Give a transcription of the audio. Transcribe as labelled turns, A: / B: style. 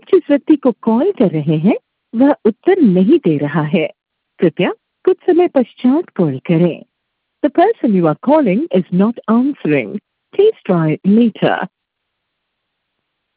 A: आप जिस व्यक्ति को कॉल कर रहे हैं वह उत्तर नहीं दे रहा है। कृपया कुछ समय पश्चात कॉल करें। The person you are calling is not answering. Please try later.